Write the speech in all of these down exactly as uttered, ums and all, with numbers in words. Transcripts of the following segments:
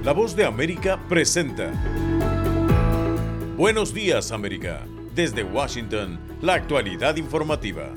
La Voz de América presenta Buenos Días, América. Desde Washington, la actualidad informativa.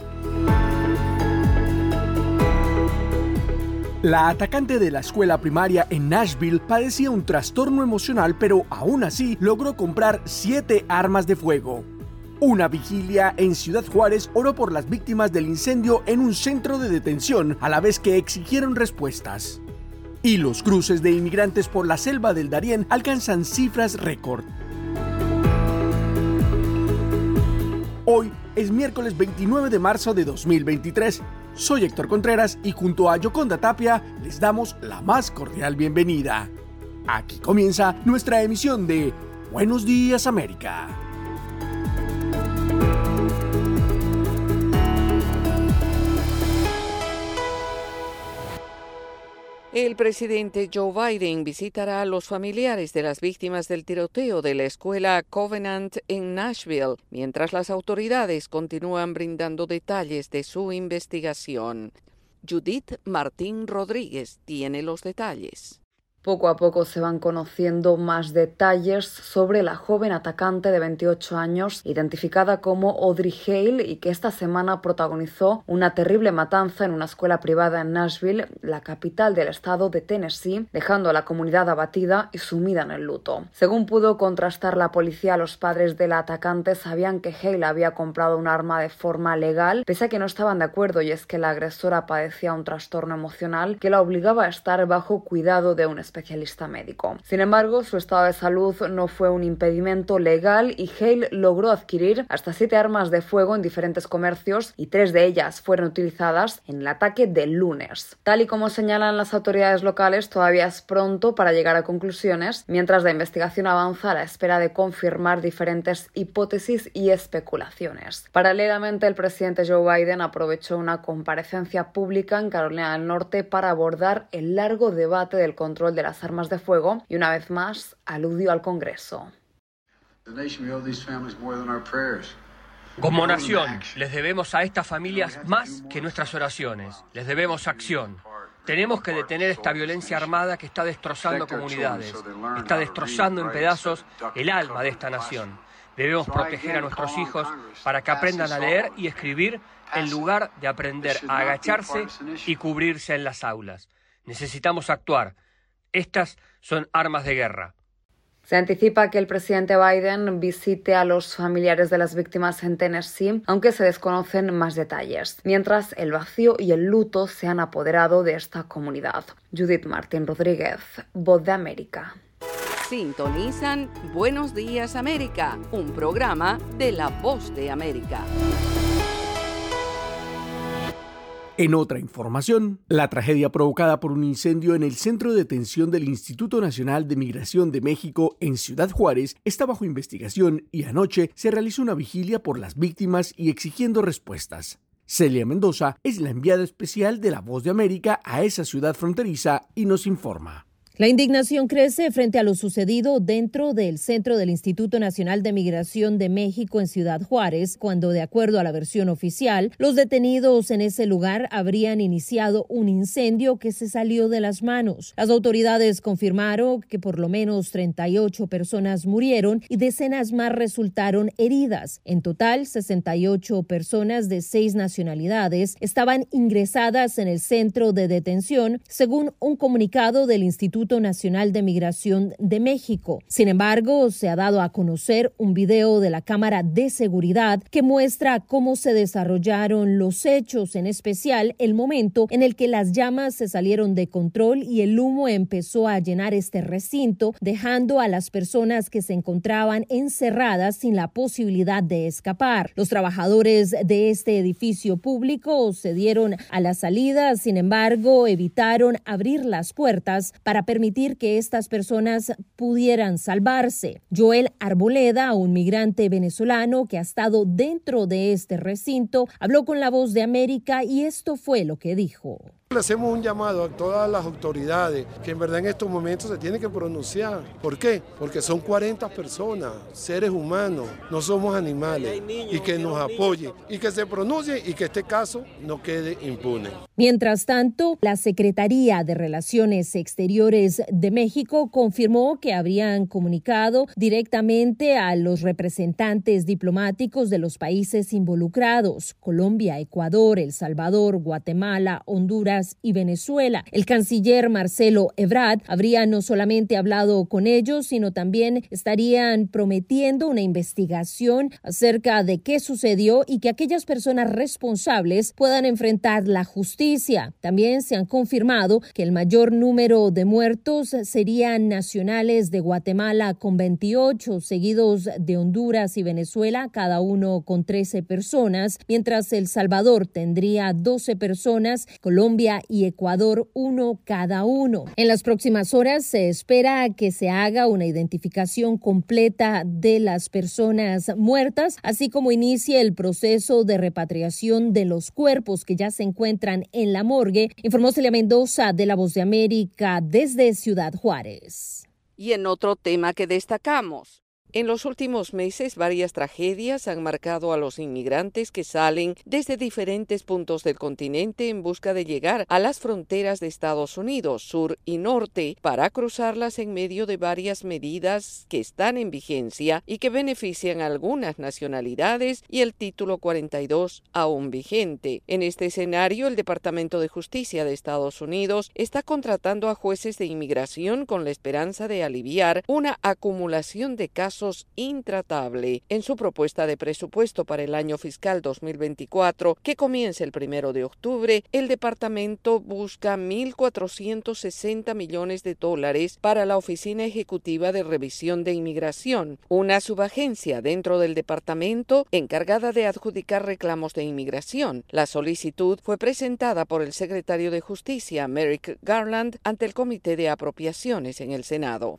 La atacante de la escuela primaria en Nashville padecía un trastorno emocional, pero aún así logró comprar siete armas de fuego. Una vigilia en Ciudad Juárez oró por las víctimas del incendio en un centro de detención, a la vez que exigieron respuestas. Y los cruces de inmigrantes por la selva del Darién alcanzan cifras récord. Hoy es miércoles veintinueve de marzo de dos mil veintitrés. Soy Héctor Contreras y junto a Yoconda Tapia les damos la más cordial bienvenida. Aquí comienza nuestra emisión de Buenos Días, América. El presidente Joe Biden visitará a los familiares de las víctimas del tiroteo de la escuela Covenant en Nashville, mientras las autoridades continúan brindando detalles de su investigación. Judith Martín Rodríguez tiene los detalles. Poco a poco se van conociendo más detalles sobre la joven atacante de veintiocho años, identificada como Audrey Hale, y que esta semana protagonizó una terrible matanza en una escuela privada en Nashville, la capital del estado de Tennessee, dejando a la comunidad abatida y sumida en el luto. Según pudo contrastar la policía, los padres de la atacante sabían que Hale había comprado un arma de forma legal, pese a que no estaban de acuerdo, y es que la agresora padecía un trastorno emocional que la obligaba a estar bajo cuidado de un especialista médico. Sin embargo, su estado de salud no fue un impedimento legal y Hale logró adquirir hasta siete armas de fuego en diferentes comercios y tres de ellas fueron utilizadas en el ataque del lunes. Tal y como señalan las autoridades locales, todavía es pronto para llegar a conclusiones, mientras la investigación avanza a la espera de confirmar diferentes hipótesis y especulaciones. Paralelamente, el presidente Joe Biden aprovechó una comparecencia pública en Carolina del Norte para abordar el largo debate del control de las armas de fuego y una vez más aludió al Congreso. Como nación, les debemos a estas familias más que nuestras oraciones. Les debemos acción. Tenemos que detener esta violencia armada que está destrozando comunidades, está destrozando en pedazos el alma de esta nación. Debemos proteger a nuestros hijos para que aprendan a leer y escribir en lugar de aprender a agacharse y cubrirse en las aulas. Necesitamos actuar. Estas son armas de guerra. Se anticipa que el presidente Biden visite a los familiares de las víctimas en Tennessee, aunque se desconocen más detalles, mientras el vacío y el luto se han apoderado de esta comunidad. Judith Martín Rodríguez, Voz de América. Sintonizan Buenos Días, América, un programa de La Voz de América. En otra información, la tragedia provocada por un incendio en el centro de detención del Instituto Nacional de Migración de México en Ciudad Juárez está bajo investigación y anoche se realizó una vigilia por las víctimas y exigiendo respuestas. Celia Mendoza es la enviada especial de La Voz de América a esa ciudad fronteriza y nos informa. La indignación crece frente a lo sucedido dentro del centro del Instituto Nacional de Migración de México en Ciudad Juárez, cuando, de acuerdo a la versión oficial, los detenidos en ese lugar habrían iniciado un incendio que se salió de las manos. Las autoridades confirmaron que por lo menos treinta y ocho personas murieron y decenas más resultaron heridas. En total, sesenta y ocho personas de seis nacionalidades estaban ingresadas en el centro de detención, según un comunicado del Instituto Nacional de Migración de México. Sin embargo, se ha dado a conocer un video de la cámara de seguridad que muestra cómo se desarrollaron los hechos, en especial el momento en el que las llamas se salieron de control y el humo empezó a llenar este recinto, dejando a las personas que se encontraban encerradas sin la posibilidad de escapar. Los trabajadores de este edificio público se dieron a la salida, sin embargo, evitaron abrir las puertas para permitir que estas personas pudieran salvarse. Joel Arboleda, un migrante venezolano que ha estado dentro de este recinto, habló con La Voz de América y esto fue lo que dijo. Le hacemos un llamado a todas las autoridades que en verdad en estos momentos se tienen que pronunciar. ¿Por qué? Porque son cuarenta personas, seres humanos, no somos animales, y que nos apoyen y que se pronuncie y que este caso no quede impune. Mientras tanto, la Secretaría de Relaciones Exteriores de México confirmó que habrían comunicado directamente a los representantes diplomáticos de los países involucrados: Colombia, Ecuador, El Salvador, Guatemala, Honduras y Venezuela. El canciller Marcelo Ebrard habría no solamente hablado con ellos, sino también estarían prometiendo una investigación acerca de qué sucedió y que aquellas personas responsables puedan enfrentar la justicia. También se han confirmado que el mayor número de muertos serían nacionales de Guatemala con veintiocho, seguidos de Honduras y Venezuela, cada uno con trece personas, mientras El Salvador tendría doce personas, Colombia y Ecuador uno cada uno. En las próximas horas se espera que se haga una identificación completa de las personas muertas, así como inicie el proceso de repatriación de los cuerpos que ya se encuentran en la morgue, informó Celia Mendoza de La Voz de América desde Ciudad Juárez. Y en otro tema que destacamos, en los últimos meses, varias tragedias han marcado a los inmigrantes que salen desde diferentes puntos del continente en busca de llegar a las fronteras de Estados Unidos, sur y norte, para cruzarlas en medio de varias medidas que están en vigencia y que benefician a algunas nacionalidades y el Título cuarenta y dos aún vigente. En este escenario, el Departamento de Justicia de Estados Unidos está contratando a jueces de inmigración con la esperanza de aliviar una acumulación de casos intratable. En su propuesta de presupuesto para el año fiscal dos mil veinticuatro, que comienza el primero de octubre, el departamento busca mil cuatrocientos sesenta millones de dólares para la Oficina Ejecutiva de Revisión de Inmigración, una subagencia dentro del departamento encargada de adjudicar reclamos de inmigración. La solicitud fue presentada por el secretario de Justicia, Merrick Garland, ante el Comité de Apropiaciones en el Senado.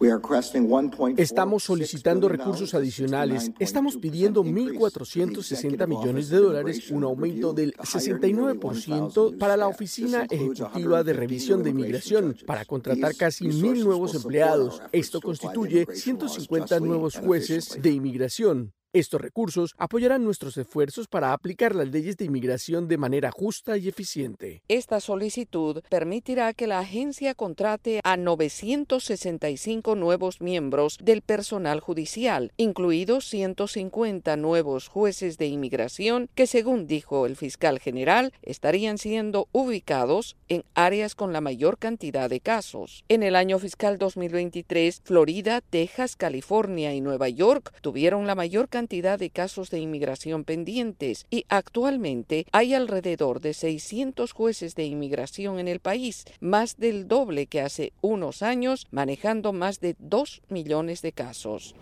Estamos solicitando recursos adicionales. Estamos pidiendo mil cuatrocientos sesenta millones de dólares, un aumento del sesenta y nueve por ciento para la Oficina Ejecutiva de Revisión de Inmigración, para contratar casi mil nuevos empleados. Esto constituye ciento cincuenta nuevos jueces de inmigración. Estos recursos apoyarán nuestros esfuerzos para aplicar las leyes de inmigración de manera justa y eficiente. Esta solicitud permitirá que la agencia contrate a novecientos sesenta y cinco nuevos miembros del personal judicial, incluidos ciento cincuenta nuevos jueces de inmigración que, según dijo el fiscal general, estarían siendo ubicados en áreas con la mayor cantidad de casos. En el año fiscal dos mil veintitrés, Florida, Texas, California y Nueva York tuvieron la mayor cantidad cantidad de casos de inmigración pendientes y actualmente hay alrededor de seiscientos jueces de inmigración en el país, más del doble que hace unos años, manejando más de dos millones de casos.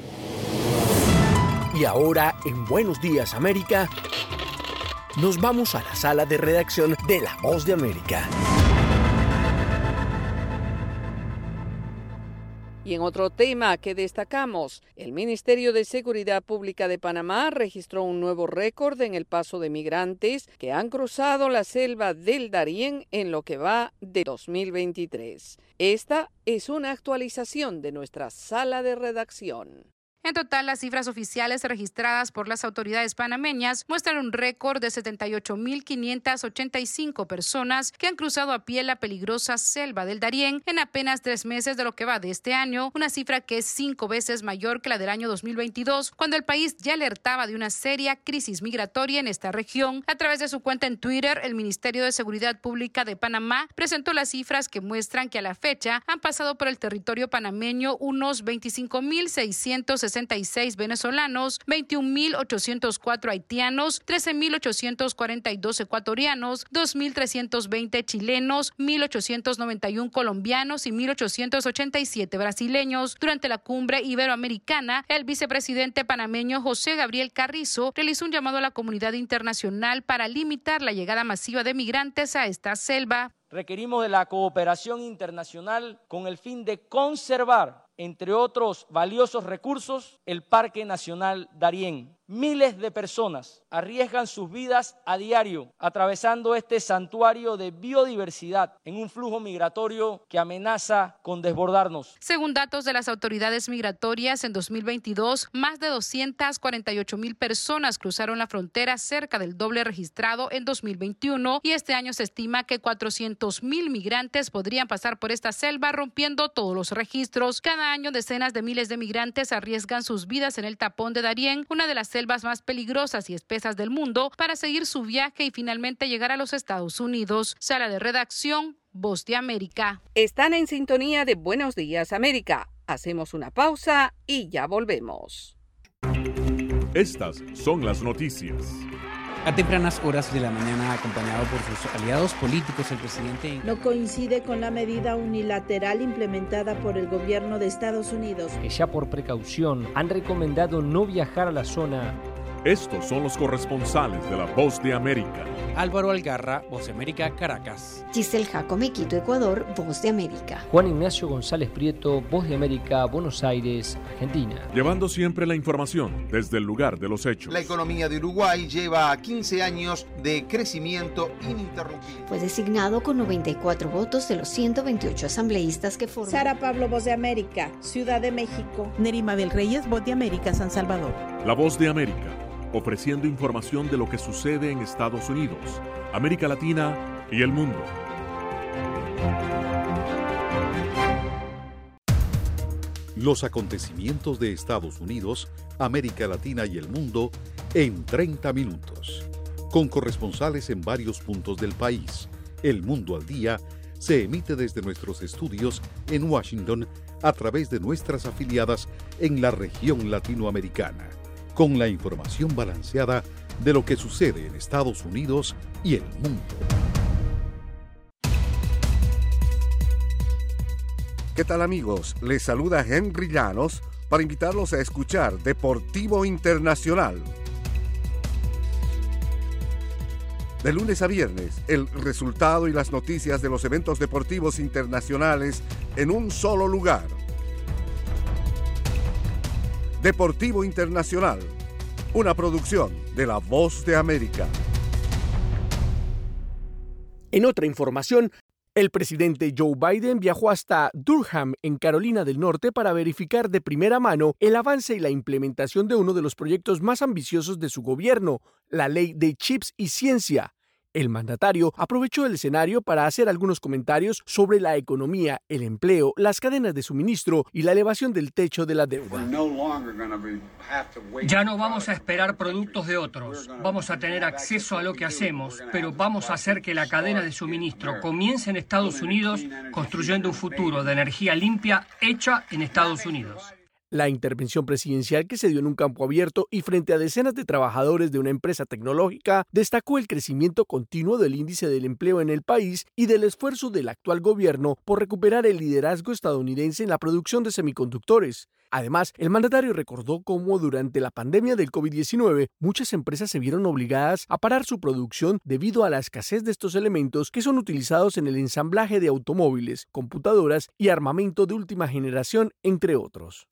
Y ahora, en Buenos Días América, nos vamos a la sala de redacción de La Voz de América. Y en otro tema que destacamos, el Ministerio de Seguridad Pública de Panamá registró un nuevo récord en el paso de migrantes que han cruzado la selva del Darién en lo que va de dos mil veintitrés. Esta es una actualización de nuestra sala de redacción. En total, las cifras oficiales registradas por las autoridades panameñas muestran un récord de setenta y ocho mil quinientas ochenta y cinco personas que han cruzado a pie la peligrosa selva del Darién en apenas tres meses de lo que va de este año, una cifra que es cinco veces mayor que la del año dos mil veintidós, cuando el país ya alertaba de una seria crisis migratoria en esta región. A través de su cuenta en Twitter, el Ministerio de Seguridad Pública de Panamá presentó las cifras que muestran que a la fecha han pasado por el territorio panameño unos veinticinco mil seiscientos sesenta y seis venezolanos, veintiún mil ochocientos cuatro haitianos, trece mil ochocientos cuarenta y dos ecuatorianos, dos mil trescientos veinte chilenos, mil ochocientos noventa y uno colombianos y mil ochocientos ochenta y siete brasileños. Durante la cumbre iberoamericana, el vicepresidente panameño José Gabriel Carrizo realizó un llamado a la comunidad internacional para limitar la llegada masiva de migrantes a esta selva. Requerimos de la cooperación internacional con el fin de conservar, entre otros valiosos recursos, el Parque Nacional Darién. Miles de personas arriesgan sus vidas a diario atravesando este santuario de biodiversidad en un flujo migratorio que amenaza con desbordarnos. Según datos de las autoridades migratorias, en dos mil veintidós, más de doscientas cuarenta y ocho mil personas cruzaron la frontera, cerca del doble registrado en dos mil veintiuno, y este año se estima que cuatrocientos mil migrantes podrían pasar por esta selva, rompiendo todos los registros. Cada año, decenas de miles de migrantes arriesgan sus vidas en el tapón de Darién, una de las selvas más peligrosas y espesas del mundo, para seguir su viaje y finalmente llegar a los Estados Unidos. Sala de redacción, Voz de América. Están en sintonía de Buenos Días, América. Hacemos una pausa y ya volvemos. Estas son las noticias. A tempranas horas de la mañana, acompañado por sus aliados políticos, el presidente no coincide con la medida unilateral implementada por el gobierno de Estados Unidos, que ya por precaución han recomendado no viajar a la zona. Estos son los corresponsales de La Voz de América. Álvaro Algarra, Voz de América, Caracas. Giselle Jacome, Quito, Ecuador, Voz de América. Juan Ignacio González Prieto, Voz de América, Buenos Aires, Argentina. Llevando siempre la información desde el lugar de los hechos. La economía de Uruguay lleva quince años de crecimiento ininterrumpido. Fue designado con noventa y cuatro votos de los ciento veintiocho asambleístas que forman. Sara Pablo, Voz de América, Ciudad de México. Nerima Bel Reyes, Voz de América, San Salvador. La Voz de América, ofreciendo información de lo que sucede en Estados Unidos, América Latina y el mundo. Los acontecimientos de Estados Unidos, América Latina y el mundo en treinta minutos. Con corresponsales en varios puntos del país. El Mundo al Día se emite desde nuestros estudios en Washington a través de nuestras afiliadas en la región latinoamericana, con la información balanceada de lo que sucede en Estados Unidos y el mundo. ¿Qué tal, amigos? Les saluda Henry Llanos para invitarlos a escuchar Deportivo Internacional. De lunes a viernes, el resultado y las noticias de los eventos deportivos internacionales en un solo lugar. Deportivo Internacional, una producción de La Voz de América. En otra información, el presidente Joe Biden viajó hasta Durham, en Carolina del Norte, para verificar de primera mano el avance y la implementación de uno de los proyectos más ambiciosos de su gobierno, la Ley de Chips y Ciencia. El mandatario aprovechó el escenario para hacer algunos comentarios sobre la economía, el empleo, las cadenas de suministro y la elevación del techo de la deuda. Ya no vamos a esperar productos de otros, vamos a tener acceso a lo que hacemos, pero vamos a hacer que la cadena de suministro comience en Estados Unidos, construyendo un futuro de energía limpia hecha en Estados Unidos. La intervención presidencial, que se dio en un campo abierto y frente a decenas de trabajadores de una empresa tecnológica, destacó el crecimiento continuo del índice del empleo en el país y del esfuerzo del actual gobierno por recuperar el liderazgo estadounidense en la producción de semiconductores. Además, el mandatario recordó cómo durante la pandemia del COVID diecinueve muchas empresas se vieron obligadas a parar su producción debido a la escasez de estos elementos que son utilizados en el ensamblaje de automóviles, computadoras y armamento de última generación, entre otros.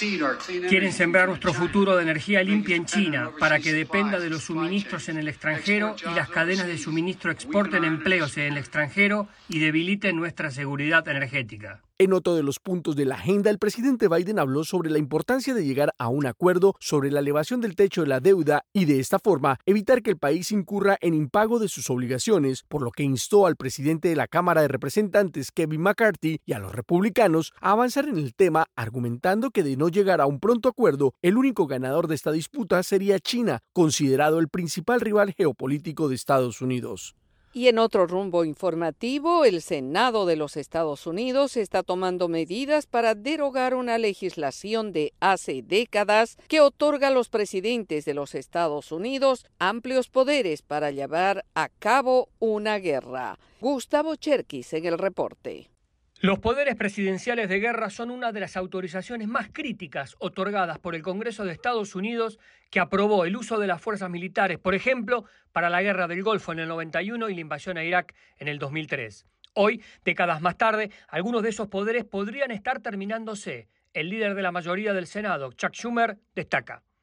Quieren sembrar nuestro futuro de energía limpia en China para que dependa de los suministros en el extranjero y las cadenas de suministro exporten empleos en el extranjero y debiliten nuestra seguridad energética. En otro de los puntos de la agenda, el presidente Biden habló sobre la importancia de llegar a un acuerdo sobre la elevación del techo de la deuda y de esta forma evitar que el país incurra en impago de sus obligaciones, por lo que instó al presidente de la Cámara de Representantes, Kevin McCarthy, y a los republicanos a avanzar en el tema, argumentando que de no llegar a un pronto acuerdo, el único ganador de esta disputa sería China, considerado el principal rival geopolítico de Estados Unidos. Y en otro rumbo informativo, el Senado de los Estados Unidos está tomando medidas para derogar una legislación de hace décadas que otorga a los presidentes de los Estados Unidos amplios poderes para llevar a cabo una guerra. Gustavo Cherkis en el reporte. Los poderes presidenciales de guerra son una de las autorizaciones más críticas otorgadas por el Congreso de Estados Unidos, que aprobó el uso de las fuerzas militares, por ejemplo, para la Guerra del Golfo en el noventa y uno y la invasión a Irak en el dos mil tres. Hoy, décadas más tarde, algunos de esos poderes podrían estar terminándose. El líder de la mayoría del Senado, Chuck Schumer, destaca.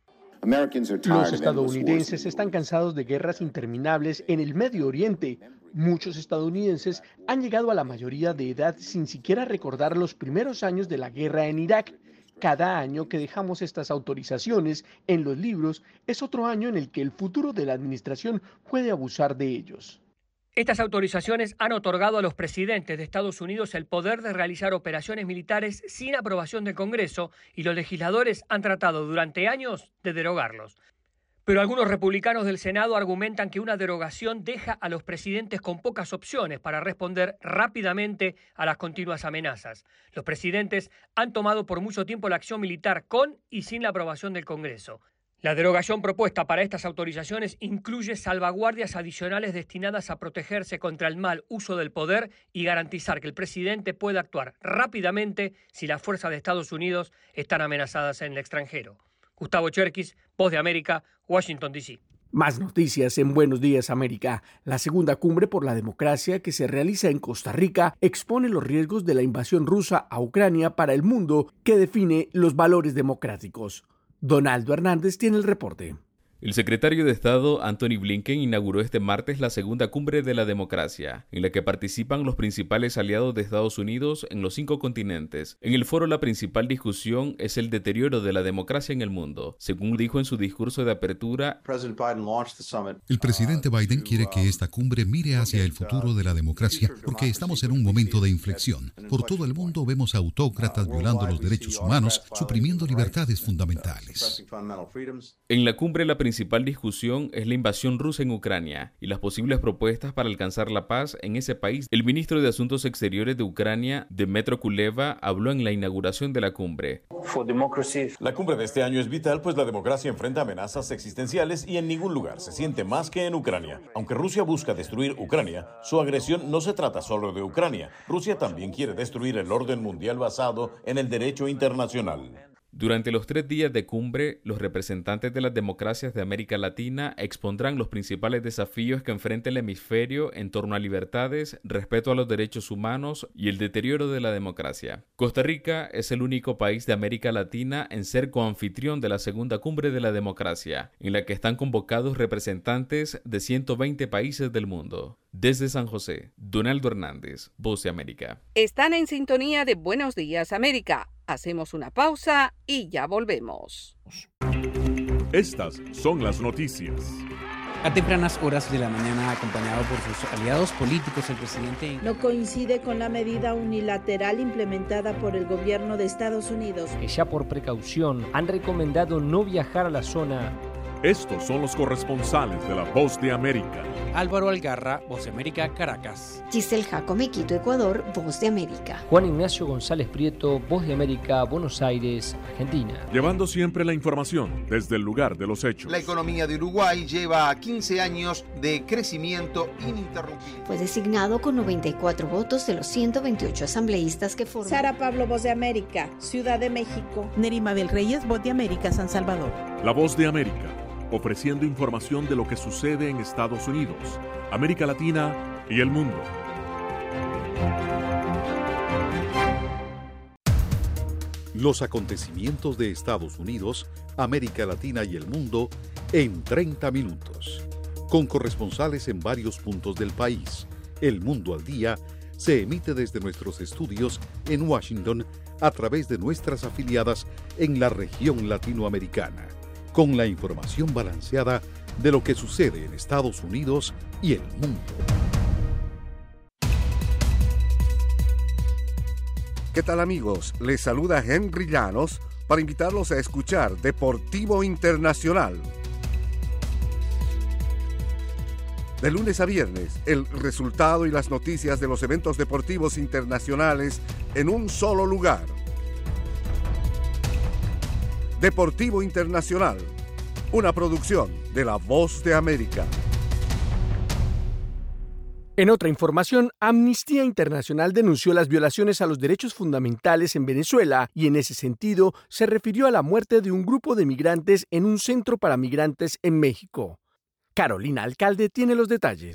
Los estadounidenses están cansados de guerras interminables en el Medio Oriente. Muchos estadounidenses han llegado a la mayoría de edad sin siquiera recordar los primeros años de la guerra en Irak. Cada año que dejamos estas autorizaciones en los libros es otro año en el que el futuro de la administración puede abusar de ellos. Estas autorizaciones han otorgado a los presidentes de Estados Unidos el poder de realizar operaciones militares sin aprobación del Congreso y los legisladores han tratado durante años de derogarlos. Pero algunos republicanos del Senado argumentan que una derogación deja a los presidentes con pocas opciones para responder rápidamente a las continuas amenazas. Los presidentes han tomado por mucho tiempo la acción militar con y sin la aprobación del Congreso. La derogación propuesta para estas autorizaciones incluye salvaguardias adicionales destinadas a protegerse contra el mal uso del poder y garantizar que el presidente pueda actuar rápidamente si las fuerzas de Estados Unidos están amenazadas en el extranjero. Gustavo Cherkis, Voz de América, Washington, D C Más noticias en Buenos Días América. La segunda cumbre por la democracia que se realiza en Costa Rica expone los riesgos de la invasión rusa a Ucrania para el mundo que define los valores democráticos. Donaldo Hernández tiene el reporte. El secretario de Estado Antony Blinken inauguró este martes la segunda cumbre de la democracia, en la que participan los principales aliados de Estados Unidos en los cinco continentes. En el foro la principal discusión es el deterioro de la democracia en el mundo, según dijo en su discurso de apertura. El presidente Biden quiere que esta cumbre mire hacia el futuro de la democracia, porque estamos en un momento de inflexión. Por todo el mundo vemos a autócratas violando los derechos humanos, suprimiendo libertades fundamentales. En la cumbre la La principal discusión es la invasión rusa en Ucrania y las posibles propuestas para alcanzar la paz en ese país. El ministro de Asuntos Exteriores de Ucrania, Dmytro Kuleba, habló en la inauguración de la cumbre. La cumbre de este año es vital, pues la democracia enfrenta amenazas existenciales y en ningún lugar se siente más que en Ucrania. Aunque Rusia busca destruir Ucrania, su agresión no se trata solo de Ucrania. Rusia también quiere destruir el orden mundial basado en el derecho internacional. Durante los tres días de cumbre, los representantes de las democracias de América Latina expondrán los principales desafíos que enfrenta el hemisferio en torno a libertades, respeto a los derechos humanos y el deterioro de la democracia. Costa Rica es el único país de América Latina en ser coanfitrión de la segunda cumbre de la democracia, en la que están convocados representantes de ciento veinte países del mundo. Desde San José, Donaldo Hernández, Voz de América. Están en sintonía de Buenos Días América. Hacemos una pausa y ya volvemos. Estas son las noticias. A tempranas horas de la mañana, acompañado por sus aliados políticos, el presidente... No coincide con la medida unilateral implementada por el gobierno de Estados Unidos. Que ya por precaución han recomendado no viajar a la zona. Estos son los corresponsales de la Voz de América. Álvaro Algarra, Voz de América, Caracas. Giselle Jacome, Quito, Ecuador, Voz de América. Juan Ignacio González Prieto, Voz de América, Buenos Aires, Argentina. Llevando siempre la información desde el lugar de los hechos. La economía de Uruguay lleva quince años de crecimiento ininterrumpido. Fue designado con noventa y cuatro votos de los ciento veintiocho asambleístas que forman. Sara Pablo, Voz de América, Ciudad de México. Neri Mabel Reyes, Voz de América, San Salvador. La Voz de América, ofreciendo información de lo que sucede en Estados Unidos, América Latina y el mundo. Los acontecimientos de Estados Unidos, América Latina y el mundo en treinta minutos. Con corresponsales en varios puntos del país. El Mundo al Día se emite desde nuestros estudios en Washington a través de nuestras afiliadas en la región latinoamericana, con la información balanceada de lo que sucede en Estados Unidos y el mundo. ¿Qué tal, amigos? Les saluda Henry Llanos para invitarlos a escuchar Deportivo Internacional. De lunes a viernes, el resultado y las noticias de los eventos deportivos internacionales en un solo lugar. Deportivo Internacional, una producción de La Voz de América. En otra información, Amnistía Internacional denunció las violaciones a los derechos fundamentales en Venezuela y en ese sentido se refirió a la muerte de un grupo de migrantes en un centro para migrantes en México. Carolina Alcalde tiene los detalles.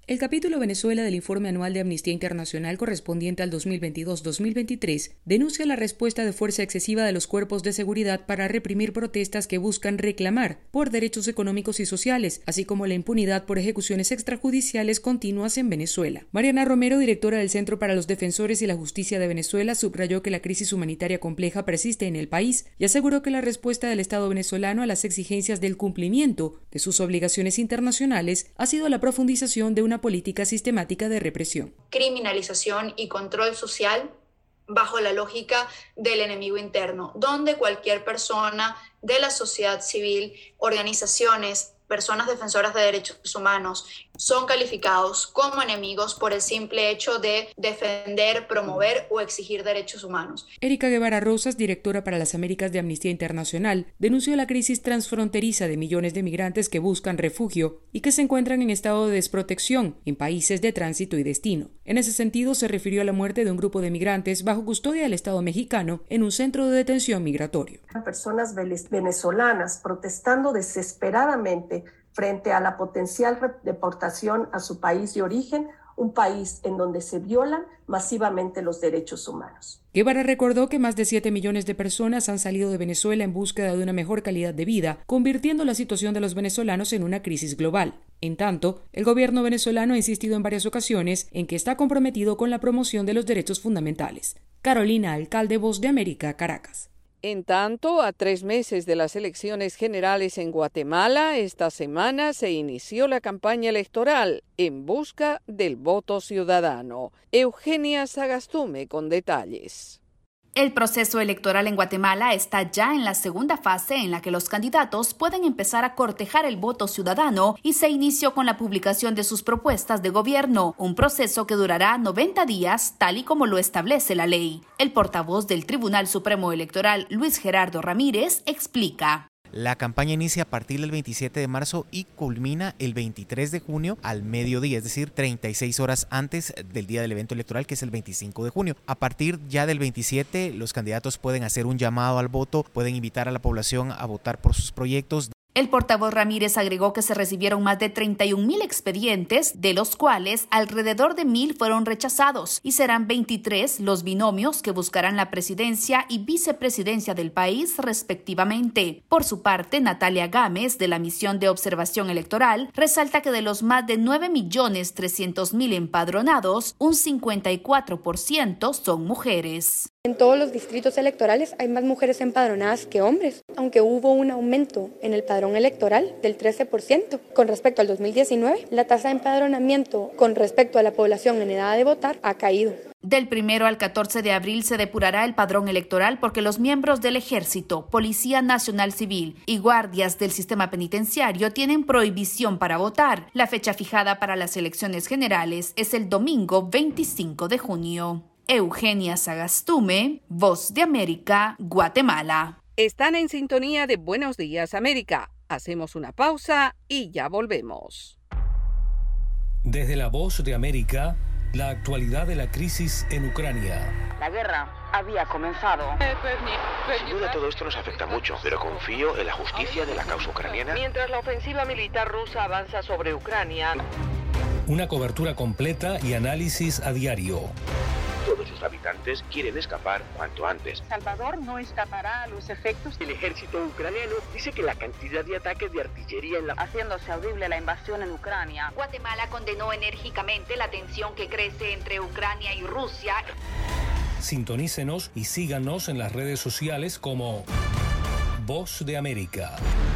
El capítulo Venezuela del informe anual de Amnistía Internacional correspondiente al dos mil veintidós dos mil veintitrés denuncia la respuesta de fuerza excesiva de los cuerpos de seguridad para reprimir protestas que buscan reclamar por derechos económicos y sociales, así como la impunidad por ejecuciones extrajudiciales continuas en Venezuela. Mariana Romero, directora del Centro para los Defensores y la Justicia de Venezuela, subrayó que la crisis humanitaria compleja persiste en el país y aseguró que la respuesta del Estado venezolano a las exigencias del cumplimiento de sus obligaciones internacionales ha sido la profundización de una política sistemática de represión. Criminalización y control social bajo la lógica del enemigo interno, donde cualquier persona de la sociedad civil, organizaciones, personas defensoras de derechos humanos, son calificados como enemigos por el simple hecho de defender, promover o exigir derechos humanos. Erika Guevara Rosas, directora para las Américas de Amnistía Internacional, denunció la crisis transfronteriza de millones de migrantes que buscan refugio y que se encuentran en estado de desprotección en países de tránsito y destino. En ese sentido, se refirió a la muerte de un grupo de migrantes bajo custodia del Estado mexicano en un centro de detención migratorio. Personas venezolanas protestando desesperadamente frente a la potencial deportación a su país de origen, un país en donde se violan masivamente los derechos humanos. Guevara recordó que más de siete millones de personas han salido de Venezuela en búsqueda de una mejor calidad de vida, convirtiendo la situación de los venezolanos en una crisis global. En tanto, el gobierno venezolano ha insistido en varias ocasiones en que está comprometido con la promoción de los derechos fundamentales. Carolina Alcalde, Voz de América, Caracas. En tanto, a tres meses de las elecciones generales en Guatemala, esta semana se inició la campaña electoral en busca del voto ciudadano. Eugenia Sagastume con detalles. El proceso electoral en Guatemala está ya en la segunda fase en la que los candidatos pueden empezar a cortejar el voto ciudadano y se inició con la publicación de sus propuestas de gobierno, un proceso que durará noventa días, tal y como lo establece la ley. El portavoz del Tribunal Supremo Electoral, Luis Gerardo Ramírez, explica. La campaña inicia a partir del veintisiete de marzo y culmina el veintitrés de junio al mediodía, es decir, treinta y seis horas antes del día del evento electoral, que es el veinticinco de junio. A partir ya del veintisiete, los candidatos pueden hacer un llamado al voto, pueden invitar a la población a votar por sus proyectos. El portavoz Ramírez agregó que se recibieron más de treinta y un mil expedientes, de los cuales alrededor de mil fueron rechazados, y serán veintitrés los binomios que buscarán la presidencia y vicepresidencia del país respectivamente. Por su parte, Natalia Gámez, de la Misión de Observación Electoral, resalta que de los más de nueve millones trescientos mil empadronados, un cincuenta y cuatro por ciento son mujeres. En todos los distritos electorales hay más mujeres empadronadas que hombres, aunque hubo un aumento en el padrón electoral del trece por ciento. Con respecto al dos mil diecinueve, la tasa de empadronamiento con respecto a la población en edad de votar ha caído. Del primero al catorce de abril se depurará el padrón electoral porque los miembros del Ejército, Policía Nacional Civil y guardias del sistema penitenciario tienen prohibición para votar. La fecha fijada para las elecciones generales es el domingo veinticinco de junio. Eugenia Sagastume, Voz de América, Guatemala. Están en sintonía de Buenos Días, América. Hacemos una pausa y ya volvemos. Desde la Voz de América, la actualidad de la crisis en Ucrania. La guerra había comenzado. Sin duda todo esto nos afecta mucho, pero confío en la justicia de la causa ucraniana. Mientras la ofensiva militar rusa avanza sobre Ucrania. Una cobertura completa y análisis a diario. Todos sus habitantes quieren escapar cuanto antes. Salvador no escapará a los efectos. El ejército ucraniano dice que la cantidad de ataques de artillería en la... haciéndose audible la invasión en Ucrania. Guatemala condenó enérgicamente la tensión que crece entre Ucrania y Rusia. Sintonícenos y síganos en las redes sociales como Voz de América.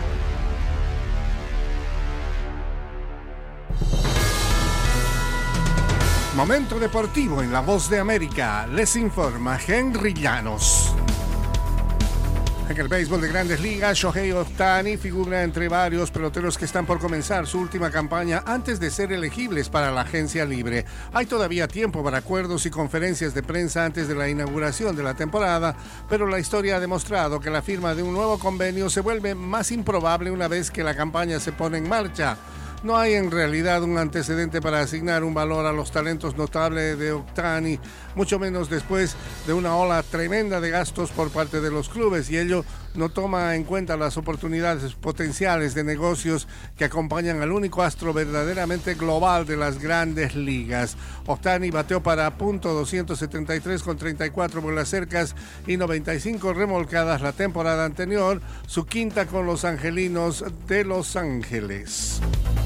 Momento deportivo en La Voz de América. Les informa Henry Llanos. En el béisbol de Grandes Ligas, Shohei Ohtani figura entre varios peloteros que están por comenzar su última campaña antes de ser elegibles para la agencia libre. Hay todavía tiempo para acuerdos y conferencias de prensa antes de la inauguración de la temporada, pero la historia ha demostrado que la firma de un nuevo convenio se vuelve más improbable una vez que la campaña se pone en marcha. No hay en realidad un antecedente para asignar un valor a los talentos notables de Ohtani, mucho menos después de una ola tremenda de gastos por parte de los clubes, y ello no toma en cuenta las oportunidades potenciales de negocios que acompañan al único astro verdaderamente global de las grandes ligas. Ohtani bateó para punto doscientos setenta y tres con treinta y cuatro bolas cercas y noventa y cinco remolcadas la temporada anterior, su quinta con los Angelinos de Los Ángeles.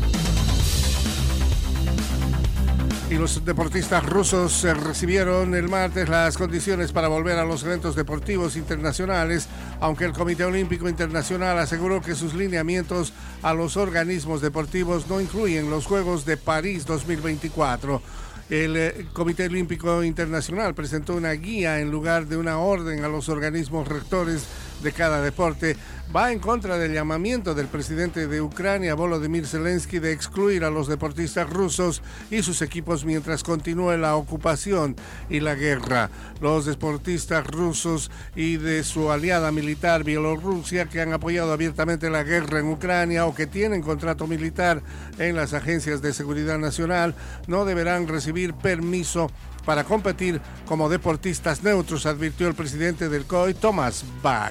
Y los deportistas rusos recibieron el martes las condiciones para volver a los eventos deportivos internacionales, aunque el Comité Olímpico Internacional aseguró que sus lineamientos a los organismos deportivos no incluyen los Juegos de París dos mil veinticuatro. El Comité Olímpico Internacional presentó una guía en lugar de una orden a los organismos rectores de cada deporte. Va en contra del llamamiento del presidente de Ucrania, Volodymyr Zelensky, de excluir a los deportistas rusos y sus equipos mientras continúe la ocupación y la guerra. Los deportistas rusos y de su aliada militar Bielorrusia, que han apoyado abiertamente la guerra en Ucrania o que tienen contrato militar en las agencias de seguridad nacional, no deberán recibir permiso para competir como deportistas neutros, advirtió el presidente del C O I, Thomas Bach.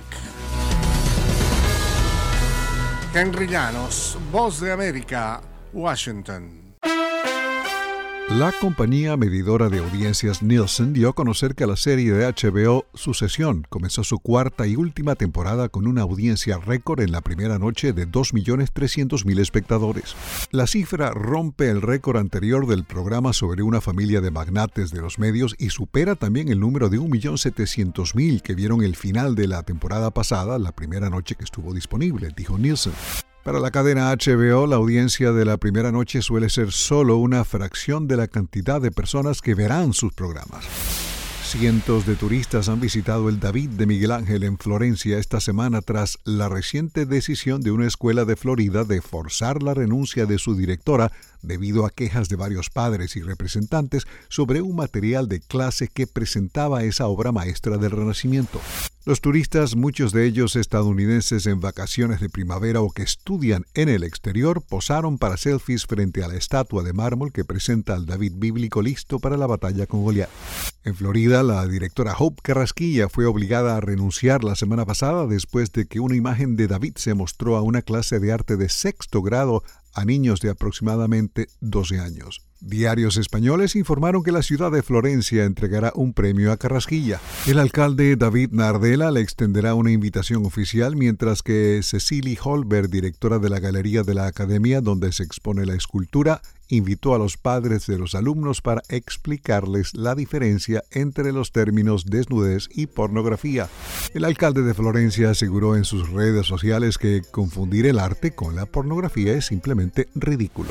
Henry Llanos, Voz de América, Washington. La compañía medidora de audiencias Nielsen dio a conocer que la serie de H B O Sucesión comenzó su cuarta y última temporada con una audiencia récord en la primera noche de dos millones trescientos mil espectadores. La cifra rompe el récord anterior del programa sobre una familia de magnates de los medios y supera también el número de un millón setecientos mil que vieron el final de la temporada pasada, la primera noche que estuvo disponible, dijo Nielsen. Para la cadena H B O, la audiencia de la primera noche suele ser solo una fracción de la cantidad de personas que verán sus programas. Cientos de turistas han visitado el David de Miguel Ángel en Florencia esta semana tras la reciente decisión de una escuela de Florida de forzar la renuncia de su directora debido a quejas de varios padres y representantes sobre un material de clase que presentaba esa obra maestra del Renacimiento. Los turistas, muchos de ellos estadounidenses en vacaciones de primavera o que estudian en el exterior, posaron para selfies frente a la estatua de mármol que presenta al David bíblico listo para la batalla con Goliat. En Florida, la directora Hope Carrasquilla fue obligada a renunciar la semana pasada después de que una imagen de David se mostró a una clase de arte de sexto grado a niños de aproximadamente doce años. Diarios españoles informaron que la ciudad de Florencia entregará un premio a Carrasquilla. El alcalde David Nardella le extenderá una invitación oficial, mientras que Cecily Holberg, directora de la Galería de la Academia, donde se expone la escultura, invitó a los padres de los alumnos para explicarles la diferencia entre los términos desnudez y pornografía. El alcalde de Florencia aseguró en sus redes sociales que confundir el arte con la pornografía es simplemente ridículo.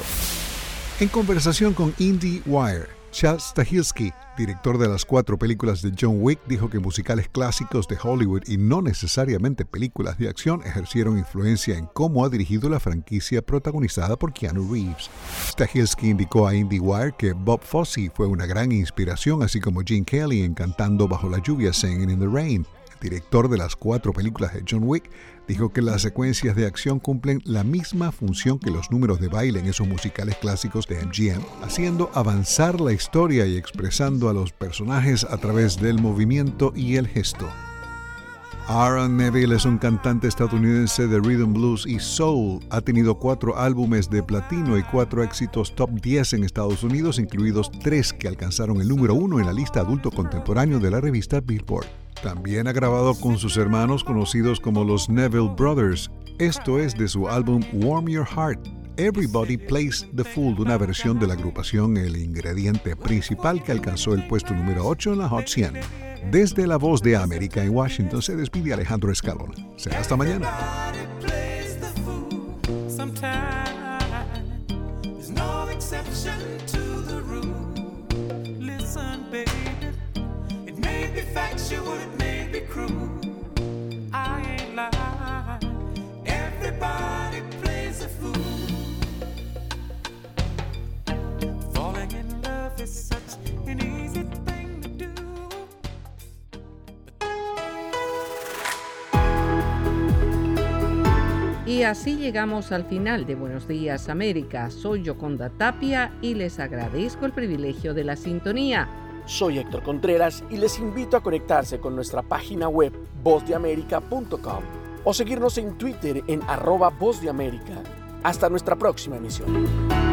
En conversación con IndieWire, Chad Stahelski, director de las cuatro películas de John Wick, dijo que musicales clásicos de Hollywood y no necesariamente películas de acción ejercieron influencia en cómo ha dirigido la franquicia protagonizada por Keanu Reeves. Stahelski indicó a IndieWire que Bob Fosse fue una gran inspiración, así como Gene Kelly en Cantando bajo la lluvia, Singing in the Rain. El director de las cuatro películas de John Wick dijo que las secuencias de acción cumplen la misma función que los números de baile en esos musicales clásicos de M G M, haciendo avanzar la historia y expresando a los personajes a través del movimiento y el gesto. Aaron Neville es un cantante estadounidense de rhythm blues y soul. Ha tenido cuatro álbumes de platino y cuatro éxitos top diez en Estados Unidos, incluidos tres que alcanzaron el número uno en la lista adulto contemporáneo de la revista Billboard. También ha grabado con sus hermanos conocidos como los Neville Brothers. Esto es de su álbum Warm Your Heart. Everybody Plays the Fool, una versión de la agrupación El Ingrediente Principal, que alcanzó el puesto número ocho en la Hot cien. Desde La Voz de América en Washington se despide Alejandro Escalón. Será hasta mañana. Y así llegamos al final de Buenos Días América. Soy Yoconda Tapia y les agradezco el privilegio de la sintonía. Soy Héctor Contreras y les invito a conectarse con nuestra página web voz de américa punto com. o seguirnos en Twitter en arroba Voz de América. Hasta nuestra próxima emisión.